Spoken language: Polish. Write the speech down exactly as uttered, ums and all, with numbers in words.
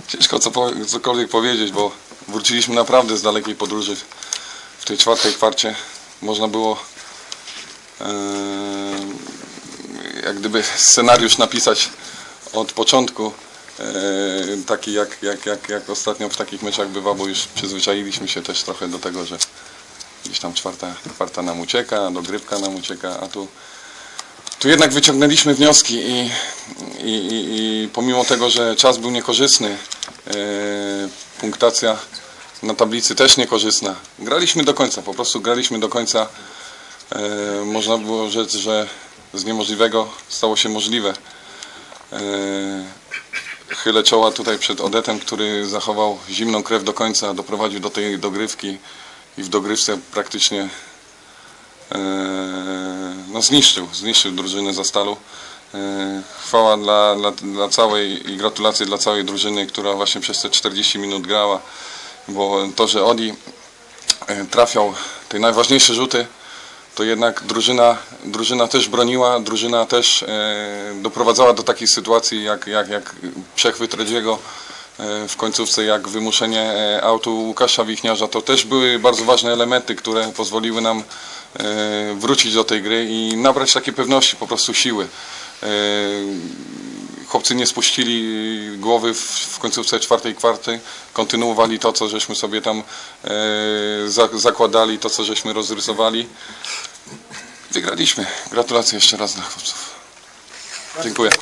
Ciężko co, cokolwiek powiedzieć, bo wróciliśmy naprawdę z dalekiej podróży w tej czwartej kwarcie. Można było e, jak gdyby scenariusz napisać od początku, e, taki jak, jak, jak, jak ostatnio w takich meczach bywa, bo już przyzwyczailiśmy się też trochę do tego, że gdzieś tam czwarta kwarta nam ucieka, dogrywka nam ucieka, a tu Tu jednak wyciągnęliśmy wnioski i, i, i, i pomimo tego, że czas był niekorzystny, e, punktacja na tablicy też niekorzystna, graliśmy do końca, po prostu graliśmy do końca. E, można było rzec, że z niemożliwego stało się możliwe. E, chylę czoła tutaj przed Odetem, który zachował zimną krew do końca, doprowadził do tej dogrywki i w dogrywce praktycznie no zniszczył, zniszczył drużynę Zastalu. Chwała dla, dla, dla całej i gratulacje dla całej drużyny, która właśnie przez te czterdzieści minut grała, bo to, że Odi trafiał te najważniejsze rzuty, to jednak drużyna, drużyna też broniła, drużyna też doprowadzała do takiej sytuacji jak, jak, jak przechwyt Redziego w końcówce, jak wymuszenie autu Łukasza Wichniarza. To też były bardzo ważne elementy, które pozwoliły nam wrócić do tej gry i nabrać takiej pewności, po prostu siły. Chłopcy nie spuścili głowy w końcówce czwartej kwarty, kontynuowali to, co żeśmy sobie tam zakładali, to, co żeśmy rozrysowali. Wygraliśmy. Gratulacje jeszcze raz dla chłopców. Dziękuję.